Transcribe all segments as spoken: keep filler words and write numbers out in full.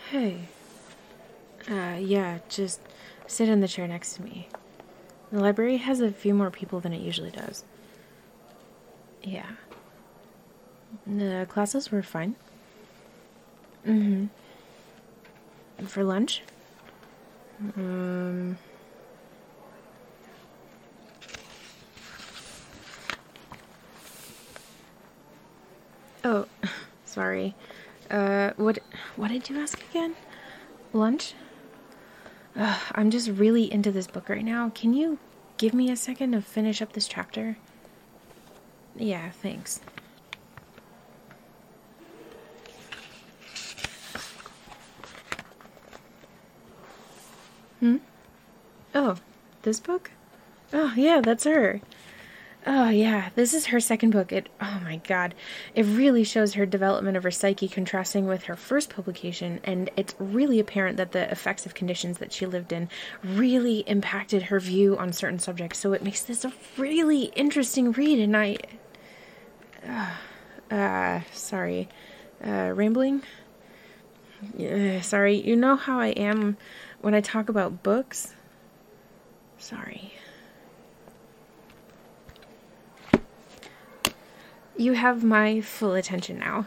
Hey. Uh, yeah, just sit in the chair next to me. The library has a few more people than it usually does. Yeah. The classes were fine. Mm-hmm. For lunch? Um... Oh, sorry. Uh, what, what did you ask again? Lunch? Ugh, I'm just really into this book right now. Can you give me a second to finish up this chapter? Yeah, thanks. Hmm? Oh, this book? Oh, yeah, that's her. Oh, yeah, this is her second book. It, oh my god. It really shows her development of her psyche contrasting with her first publication, and it's really apparent that the effects of conditions that she lived in really impacted her view on certain subjects, so it makes this a really interesting read, and I... Uh, uh sorry. Uh, rambling? Uh, sorry, you know how I am when I talk about books? Sorry. You have my full attention now.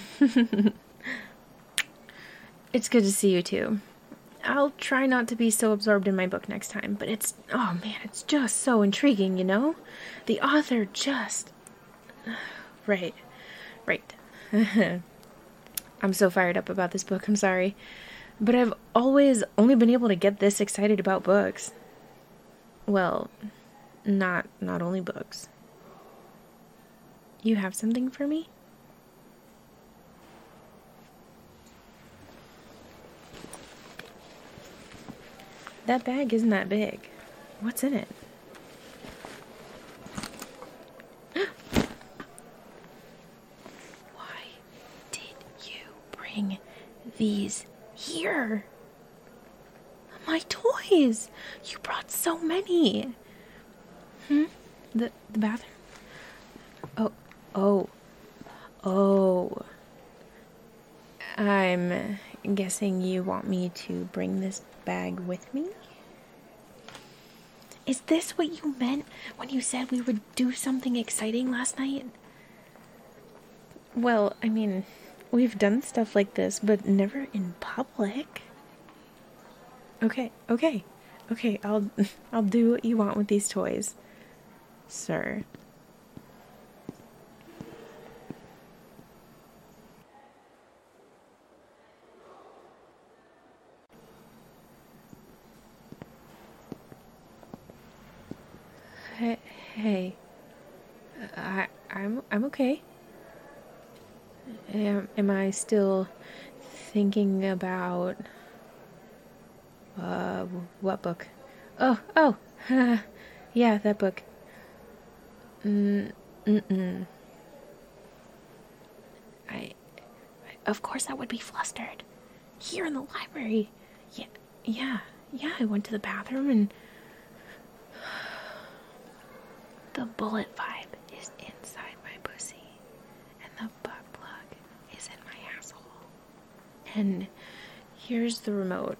It's good to see you too. I'll try not to be so absorbed in my book next time, but it's, oh man, it's just so intriguing, you know? The author just... Right, right. I'm so fired up about this book, I'm sorry. But I've always only been able to get this excited about books. Well, not, not only books. You have something for me? That bag isn't that big. What's in it? Why did you bring these here? My toys! You brought so many! Hmm? The, the bathroom? Oh, oh, oh. I'm guessing you want me to bring this bag with me? Is this what you meant when you said we would do something exciting last night? Well, I mean, we've done stuff like this, but never in public. Okay, okay, okay, I'll, I'll do what you want with these toys, sir. Hey, hey. I, I'm, I'm okay. Am, am I still thinking about, uh, what book? Oh, oh, yeah, that book. Mm, mm-mm. I, of course I would be flustered. Here in the library. Yeah, yeah, yeah, I went to the bathroom and... The bullet vibe is inside my pussy, and the butt plug is in my asshole. And here's the remote.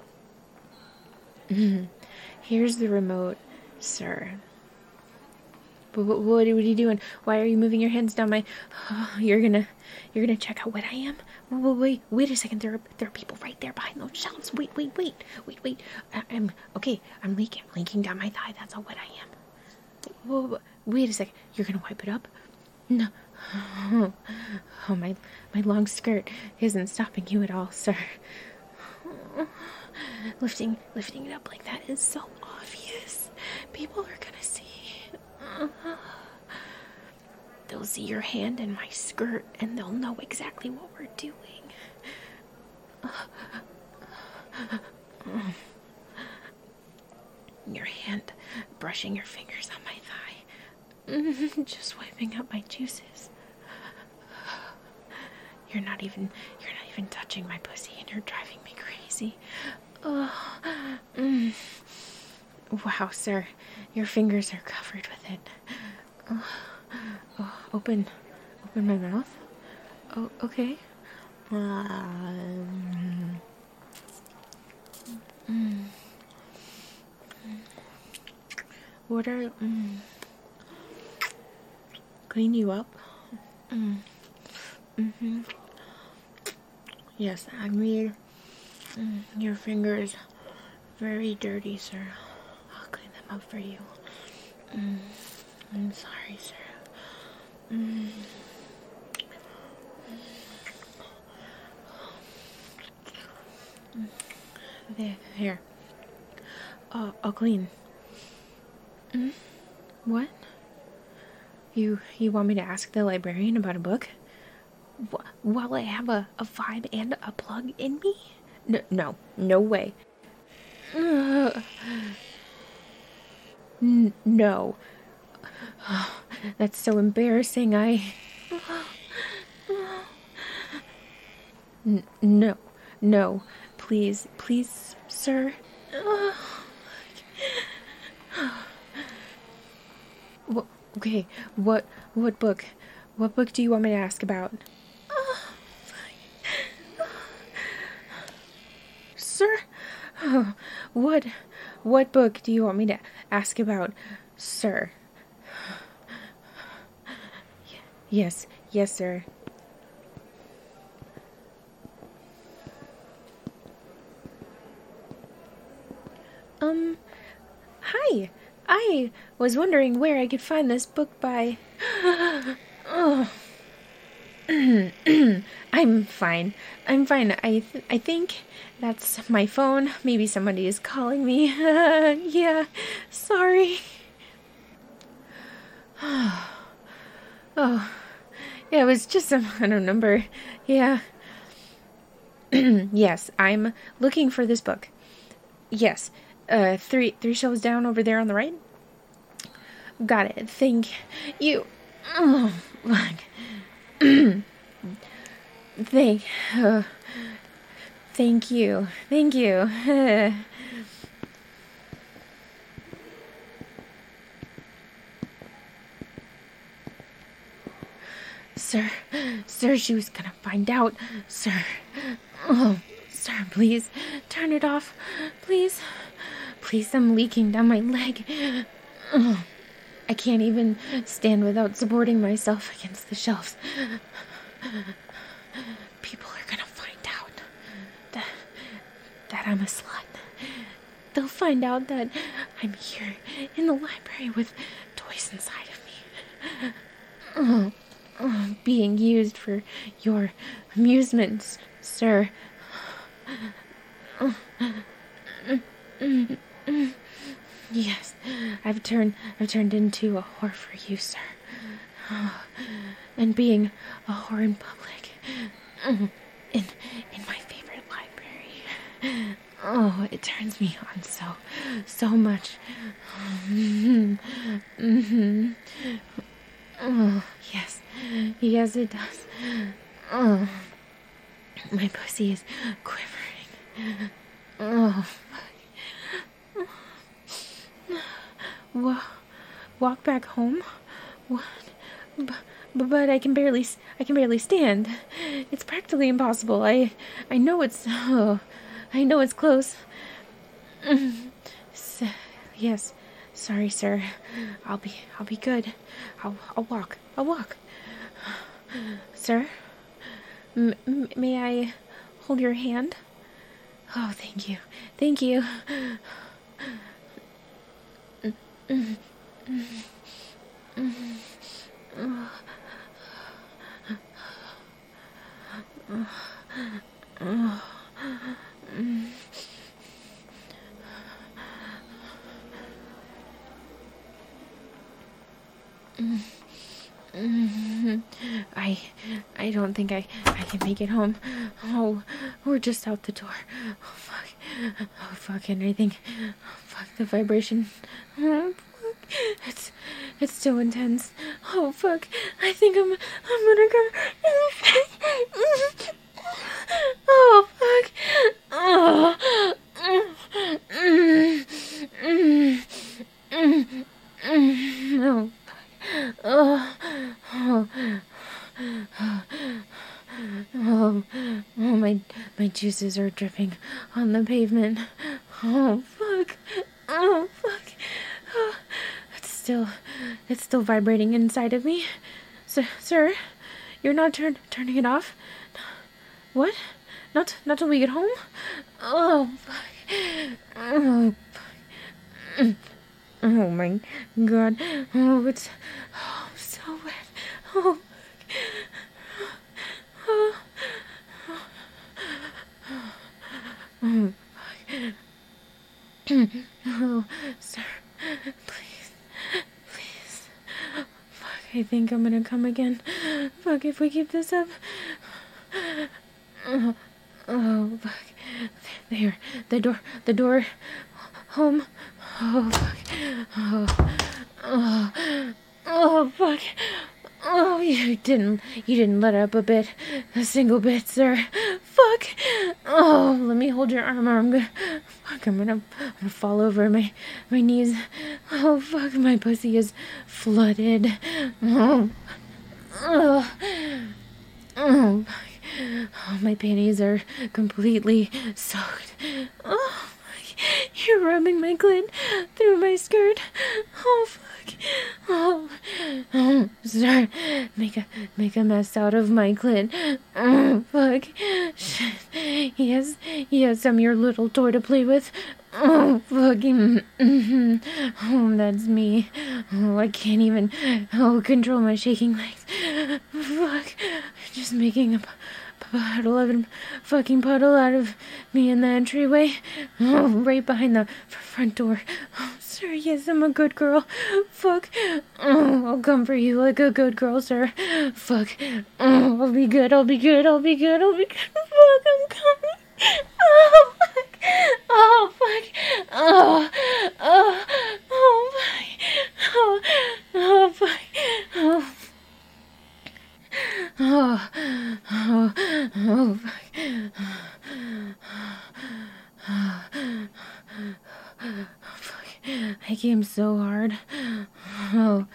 Here's the remote, sir. But what, what, what are you doing? Why are you moving your hands down my... Oh, you're gonna... You're gonna check out what I am? Wait, wait, wait a second. There are, there are people right there behind those shelves. Wait, wait, wait. Wait, wait. I, I'm... Okay, I'm leaking. Leaking down my thigh. That's how wet I am. Whoa, wait a second. You're gonna wipe it up? No. Oh, oh, my, my long skirt isn't stopping you at all, sir. Lifting, lifting it up like that is so obvious. People are gonna see. They'll see your hand in my skirt and they'll know exactly what we're doing. Your hand brushing your fingers on my thigh. Just wiping out my juices. You're not even you're not even touching my pussy and you're driving me crazy. Oh, mm. Wow, sir. Your fingers are covered with it. Oh, oh, open open my mouth. Oh, okay. Um, Mm. What are... Mm. Clean you up? Mm. Mm-hmm. Yes, I mean, mm, your fingers very dirty, sir. I'll clean them up for you. Mm. I'm sorry, sir. Mm. There, here. Uh, I'll clean. Mm? What? You you want me to ask the librarian about a book? Wh- while I have a, a vibe and a plug in me? No, no, no way. Uh, n- no. That's so embarrassing. I... N- no, no. Please, please, sir. Wh- okay, what what book? What book do you want me to ask about? Sir? Oh, what what book do you want me to ask about, sir? Yes, yes, sir. Um, hi. I was wondering where I could find this book by... Oh. I'm fine. I'm fine. I th- I think that's my phone. Maybe somebody is calling me. Yeah, sorry. Oh, yeah, it was just some unknown number. Yeah. Yes, I'm looking for this book. Yes, uh, three three shelves down over there on the right. Got it. Thank you. Oh, fuck. Thank, uh, thank you. Thank you. Sir, sir, she was gonna find out. Sir, oh, sir, please, turn it off. Please, please, I'm leaking down my leg. Oh, I can't even stand without supporting myself against the shelves. People are gonna find out that, that I'm a slut. They'll find out that I'm here in the library with toys inside of me. Oh, oh, being used for your amusements, sir. Yes, I've turned I've turned into a whore for you, sir. And being a whore in public. In in my favorite library. Oh, it turns me on so so much. Mm-hmm. Mm-hmm. Oh, yes. Yes, it does. Oh, my pussy is quivering. Oh, fuck. Walk back home? What? B- but I can barely, I can barely stand. It's practically impossible. I, I know it's, oh, I know it's close. So, yes, sorry, sir. I'll be, I'll be good. I'll, I'll walk. I'll walk. Sir, M- m- may I hold your hand? Oh, thank you, thank you. I I don't think I, I can make it home. Oh, we're just out the door. Oh, fuck. Oh, fuck, and I think... Oh, fuck, the vibration. Oh, fuck. It's, it's so intense. Oh, fuck. I think I'm, I'm gonna come... Oh, fuck. Oh. Oh, oh, oh, oh, Oh, oh, my, my juices are dripping on the pavement. Oh, fuck. Oh, fuck. Oh, it's still, it's still vibrating inside of me. Sir, sir, you're not turn, turning it off? What? Not, not till we get home? Oh, fuck. Oh, fuck. Oh, my God. Oh, it's, oh, so wet. Oh, oh, oh, oh, sir, please, please. Fuck, I think I'm gonna come again. Fuck, if we keep this up. Oh, oh, fuck. There, the door, the door. Home. Oh, fuck. Oh, oh, oh, fuck. Oh, you didn't, you didn't let up a bit, a single bit, sir. Fuck. Oh, let me hold your arm, or I'm gonna, fuck, I'm gonna, I'm gonna fall over my, my knees. Oh, fuck, my pussy is flooded. Oh, oh, oh, oh, my panties are completely soaked. Oh, you're rubbing my clit through my skirt. Oh, fuck. Oh, oh, sir, make a make a mess out of my clit. Oh, fuck. Shit. Yes, yes, I'm your little toy to play with. Oh, fucking. Mm-hmm. Oh, that's me. Oh, I can't even. Oh, control my shaking legs. Fuck. Just making a puddle of a fucking puddle out of me in the entryway. Oh, right behind the front door. Oh, sir, yes, I'm a good girl. Fuck. Oh, I'll come for you like a good girl, sir. Fuck. Oh, I'll be good, I'll be good, I'll be good, I'll be good. Fuck, I'm coming. Oh, fuck. Oh, fuck. Oh, oh, oh, fuck. Oh, oh, fuck. Oh, oh, oh, oh, fuck. Oh, fuck. I came so hard. Oh.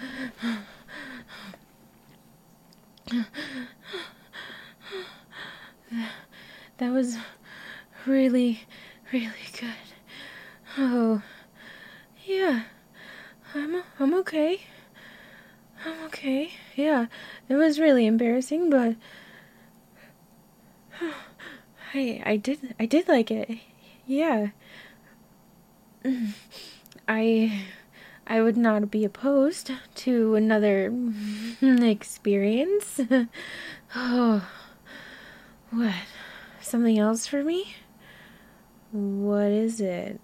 That was really, really good. Oh. Yeah. I'm, I'm okay. I'm okay. Yeah. It was really embarrassing, but I I did I did like it. Yeah. I I would not be opposed to another experience. Oh. What? Something else for me? What is it?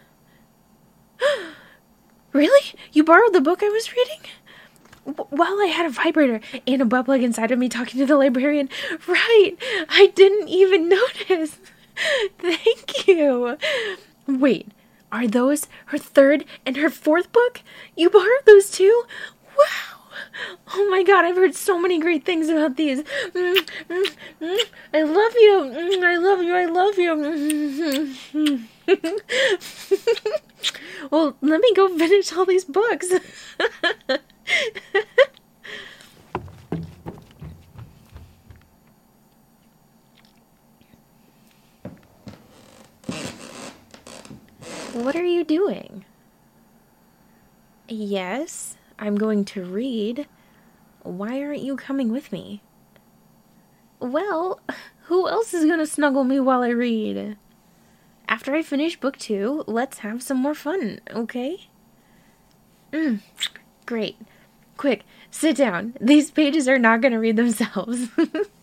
Really? You borrowed the book I was reading? While I had a vibrator and a butt plug inside of me talking to the librarian. Right. I didn't even notice. Thank you. Wait, are those her third and her fourth book? You borrowed those too? Wow. Oh my God, I've heard so many great things about these. Mm, mm, mm. I love you. Mm, I love you. I love you. Mm. Well, let me go finish all these books. What are you doing? Yes, I'm going to read. Why aren't you coming with me? Well, who else is gonna snuggle me while I read? After I finish book two, let's have some more fun, okay? Mm, great. Quick, sit down. These pages are not gonna read themselves.